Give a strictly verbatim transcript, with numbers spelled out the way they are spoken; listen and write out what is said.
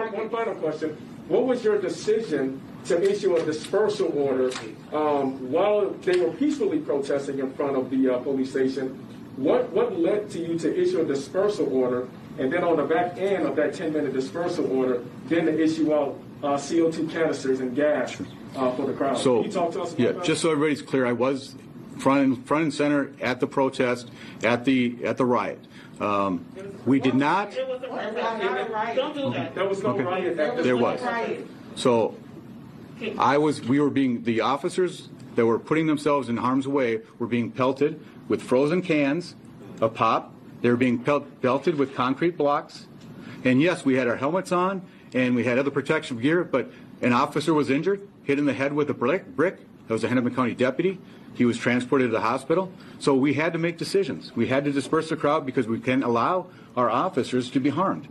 one, one final question. What was your decision to issue a dispersal order um, while they were peacefully protesting in front of the uh, police station? What what led to you to issue a dispersal order, and then on the back end of that ten-minute dispersal order, then to issue out uh, C O two canisters and gas uh, for the crowd? So, Can you talk to us about yeah, that? just so everybody's clear, I was front and, front and center at the protest, at the at the riot. Um, we did not. It was a riot. Don't do that. There was no Okay. riot. At There was. So I was. We were being the officers that were putting themselves in harm's way were being pelted with frozen cans of pop. They were being pelt, pelted with concrete blocks. And yes, we had our helmets on and we had other protection gear, but an officer was injured, hit in the head with a brick. brick. That was a Hennepin County deputy. He was transported to the hospital. So we had to make decisions. We had to disperse the crowd because we can't allow our officers to be harmed.